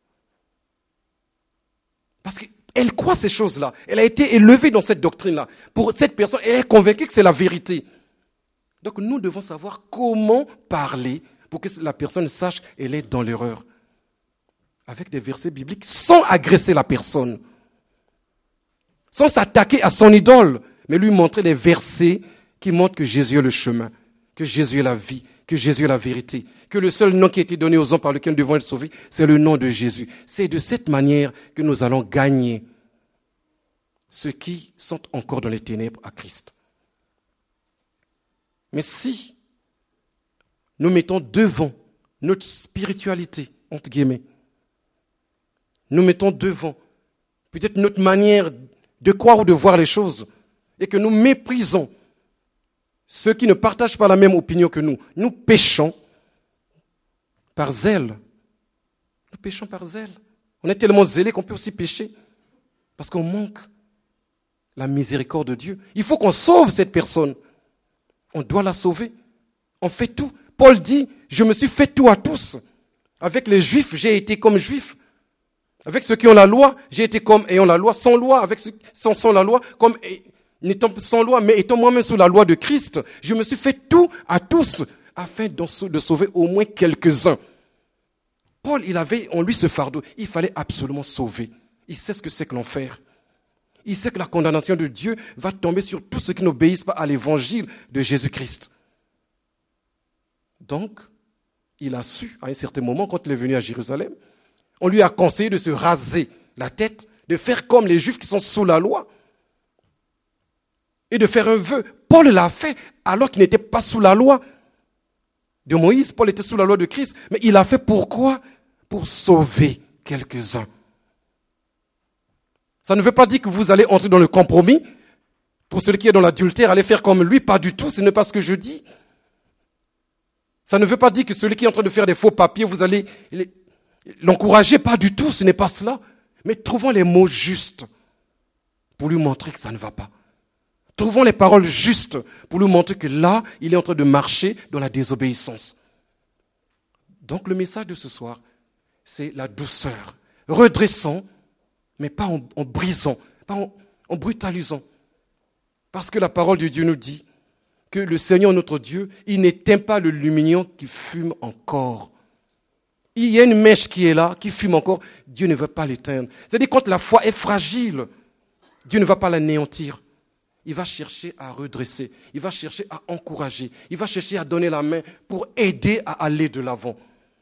Parce qu'elle croit ces choses-là. Elle a été élevée dans cette doctrine-là. Pour cette personne, elle est convaincue que c'est la vérité. Donc nous devons savoir comment parler pour que la personne sache qu'elle est dans l'erreur. Avec des versets bibliques, sans agresser la personne. Sans s'attaquer à son idole, mais lui montrer des versets qui montrent que Jésus est le chemin, que Jésus est la vie, que Jésus est la vérité, que le seul nom qui a été donné aux hommes par lequel nous devons être sauvés, c'est le nom de Jésus. C'est de cette manière que nous allons gagner ceux qui sont encore dans les ténèbres à Christ. Mais si nous mettons devant notre spiritualité, entre guillemets, nous mettons devant peut-être notre manière de croire ou de voir les choses, et que nous méprisons ceux qui ne partagent pas la même opinion que nous, nous péchons par zèle. Nous péchons par zèle. On est tellement zélé qu'on peut aussi pécher, parce qu'on manque la miséricorde de Dieu. Il faut qu'on sauve cette personne. On doit la sauver. On fait tout. Paul dit, je me suis fait tout à tous. Avec les Juifs, j'ai été comme Juif. Avec ceux qui ont la loi, j'ai été comme ayant la loi. Sans loi, avec ceux sans la loi, comme n'étant sans loi, mais étant moi-même sous la loi de Christ. Je me suis fait tout à tous, afin de sauver au moins quelques-uns. Paul, il avait en lui ce fardeau. Il fallait absolument sauver. Il sait ce que c'est que l'enfer. Il sait que la condamnation de Dieu va tomber sur tous ceux qui n'obéissent pas à l'évangile de Jésus-Christ. Donc, il a su, à un certain moment, quand il est venu à Jérusalem, on lui a conseillé de se raser la tête, de faire comme les Juifs qui sont sous la loi, et de faire un vœu. Paul l'a fait alors qu'il n'était pas sous la loi de Moïse. Paul était sous la loi de Christ. Mais il l'a fait pourquoi? Pour sauver quelques-uns. Ça ne veut pas dire que vous allez entrer dans le compromis Pour celui qui est dans l'adultère, allez faire comme lui, pas du tout, ce n'est pas ce que je dis. Ça ne veut pas dire que celui qui est en train de faire des faux papiers, vous allez l'encourager, pas du tout, ce n'est pas cela. Mais trouvons les mots justes pour lui montrer que ça ne va pas. Trouvons les paroles justes pour lui montrer que là, il est en train de marcher dans la désobéissance. Donc le message de ce soir, c'est la douceur. Redressons, mais pas en brisant, pas en brutalisant. Parce que la parole de Dieu nous dit que le Seigneur notre Dieu, il n'éteint pas le lumignon qui fume encore. Il y a une mèche qui est là, qui fume encore, Dieu ne veut pas l'éteindre. C'est-à-dire quand la foi est fragile, Dieu ne va pas l'anéantir. Il va chercher à redresser, il va chercher à encourager, il va chercher à donner la main pour aider à aller de l'avant.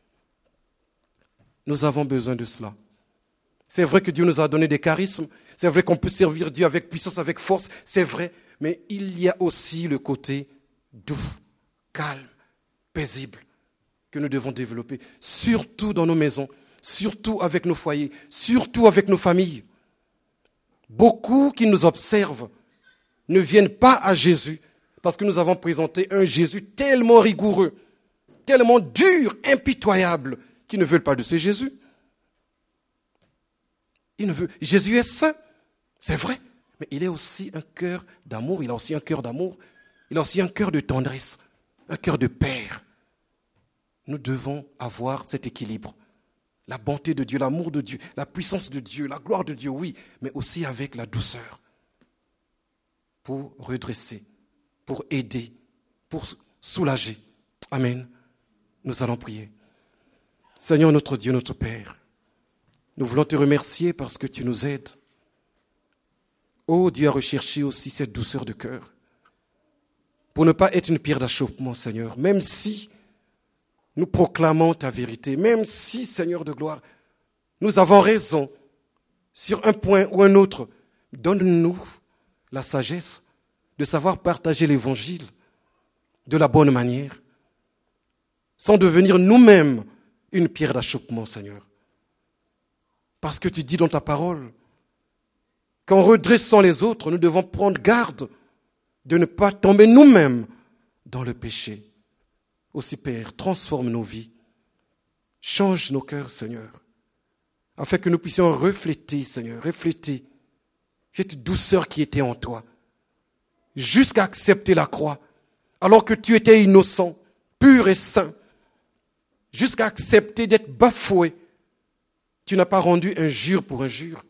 Nous avons besoin de cela. C'est vrai que Dieu nous a donné des charismes, c'est vrai qu'on peut servir Dieu avec puissance, avec force, c'est vrai, mais il y a aussi le côté doux, calme, paisible que nous devons développer, surtout dans nos maisons, surtout avec nos foyers, surtout avec nos familles. Beaucoup qui nous observent ne viennent pas à Jésus parce que nous avons présenté un Jésus tellement rigoureux, tellement dur, impitoyable, qu'ils ne veulent pas de ce Jésus. Jésus est saint, c'est vrai, mais il a aussi un cœur d'amour, il a aussi un cœur d'amour, il a aussi un cœur de tendresse, un cœur de père. Nous devons avoir cet équilibre. La bonté de Dieu, l'amour de Dieu, la puissance de Dieu, la gloire de Dieu, oui, mais aussi avec la douceur. Pour redresser, pour aider, pour soulager. Amen. Nous allons prier. Seigneur notre Dieu, notre Père, nous voulons te remercier parce que tu nous aides. Oh, Dieu a recherché aussi cette douceur de cœur pour ne pas être une pierre d'achoppement, Seigneur, même si nous proclamons ta vérité, même si, Seigneur de gloire, nous avons raison sur un point ou un autre. Donne-nous la sagesse de savoir partager l'évangile de la bonne manière, sans devenir nous-mêmes une pierre d'achoppement, Seigneur. Parce que tu dis dans ta parole qu'en redressant les autres, nous devons prendre garde de ne pas tomber nous-mêmes dans le péché. Aussi, Père, transforme nos vies, change nos cœurs, Seigneur, afin que nous puissions refléter, Seigneur, refléter cette douceur qui était en toi, jusqu'à accepter la croix, alors que tu étais innocent, pur et saint, jusqu'à accepter d'être bafoué. Tu n'as pas rendu injure pour injure.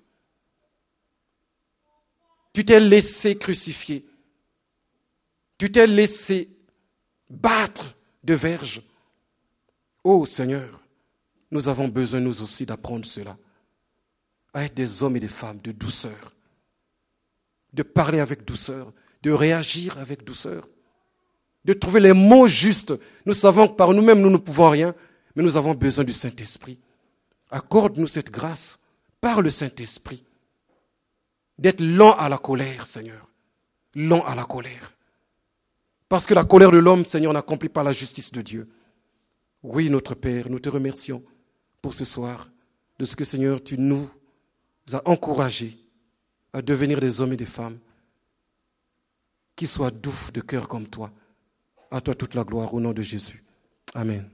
Tu t'es laissé crucifier. Tu t'es laissé battre de verge. Oh Seigneur, nous avons besoin nous aussi d'apprendre cela, à être des hommes et des femmes de douceur, de parler avec douceur, de réagir avec douceur, de trouver les mots justes. Nous savons que par nous-mêmes, nous ne pouvons rien, mais nous avons besoin du Saint-Esprit. Accorde-nous cette grâce par le Saint-Esprit, d'être lent à la colère, Seigneur, lent à la colère. Parce que la colère de l'homme, Seigneur, n'accomplit pas la justice de Dieu. Oui, notre Père, nous te remercions pour ce soir, de ce que, Seigneur, tu nous as encouragés à devenir des hommes et des femmes qui soient doux de cœur comme toi. À toi toute la gloire, au nom de Jésus. Amen.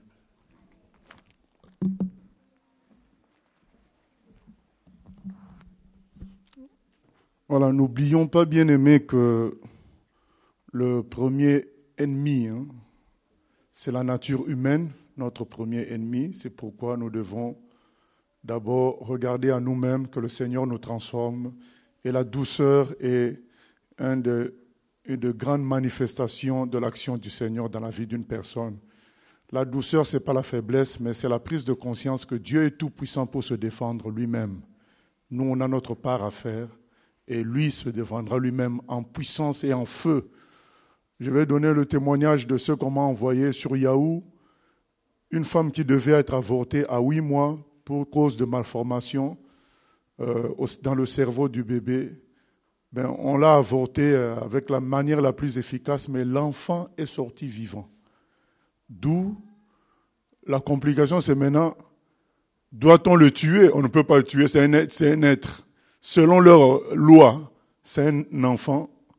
Voilà, n'oublions pas, bien-aimés, que le premier ennemi, c'est la nature humaine, notre premier ennemi. C'est pourquoi nous devons d'abord regarder à nous-mêmes, que le Seigneur nous transforme. Et la douceur est une de grandes manifestations de l'action du Seigneur dans la vie d'une personne. La douceur, ce n'est pas la faiblesse, mais c'est la prise de conscience que Dieu est tout puissant pour se défendre lui-même. Nous, on a notre part à faire. Et lui se défendra lui-même en puissance et en feu. Je vais donner le témoignage de ce qu'on m'a envoyé sur Yahoo. Une femme qui devait être avortée à 8 mois pour cause de malformation dans le cerveau du bébé. On l'a avortée avec la manière la plus efficace, mais l'enfant est sorti vivant. D'où la complication, c'est maintenant, doit-on le tuer? On ne peut pas le tuer, c'est un être. Selon leur loi, c'est un enfant,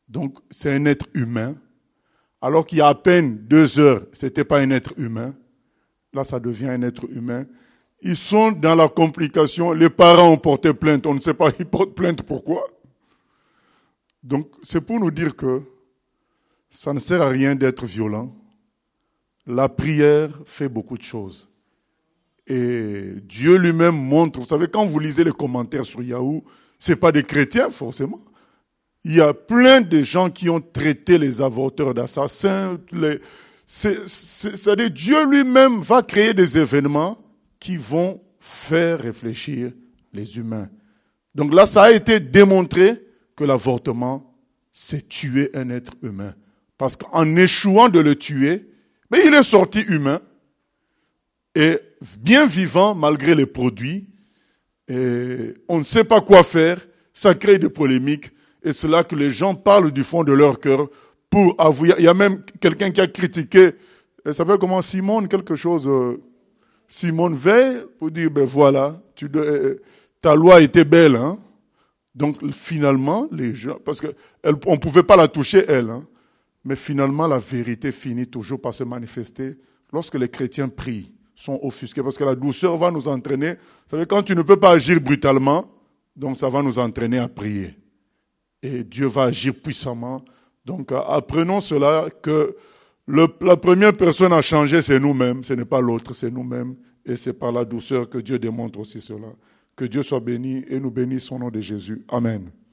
Donc, c'est un être humain. Alors qu'il y a à peine 2 heures, ce n'était pas un être humain. Là, ça devient un être humain. Ils sont dans la complication. Les parents ont porté plainte. On ne sait pas, ils portent plainte pourquoi. Donc, c'est pour nous dire que ça ne sert à rien d'être violent. La prière fait beaucoup de choses. Et Dieu lui-même montre, vous savez, quand vous lisez les commentaires sur Yahoo, ce n'est pas des chrétiens forcément. Il y a plein de gens qui ont traité les avorteurs d'assassins. C'est-à-dire Dieu lui-même va créer des événements qui vont faire réfléchir les humains. Donc là, ça a été démontré que l'avortement, c'est tuer un être humain. Parce qu'en échouant de le tuer, mais il est sorti humain et bien vivant malgré les produits. Et on ne sait pas quoi faire, ça crée des polémiques. Et c'est là que les gens parlent du fond de leur cœur pour avouer. Il y a même quelqu'un qui a critiqué, elle s'appelle comment, Simone, quelque chose, Simone Veil, pour dire, ben voilà, ta loi était belle, hein. Donc finalement, les gens, parce qu'on ne pouvait pas la toucher, elle, hein. Mais finalement, la vérité finit toujours par se manifester lorsque les chrétiens prient, sont offusqués, parce que la douceur va nous entraîner. Vous savez, quand tu ne peux pas agir brutalement, donc ça va nous entraîner à prier. Et Dieu va agir puissamment. Donc apprenons cela, que la première personne à changer, c'est nous-mêmes, ce n'est pas l'autre, c'est nous-mêmes. Et c'est par la douceur que Dieu démontre aussi cela. Que Dieu soit béni et nous bénisse au nom de Jésus. Amen.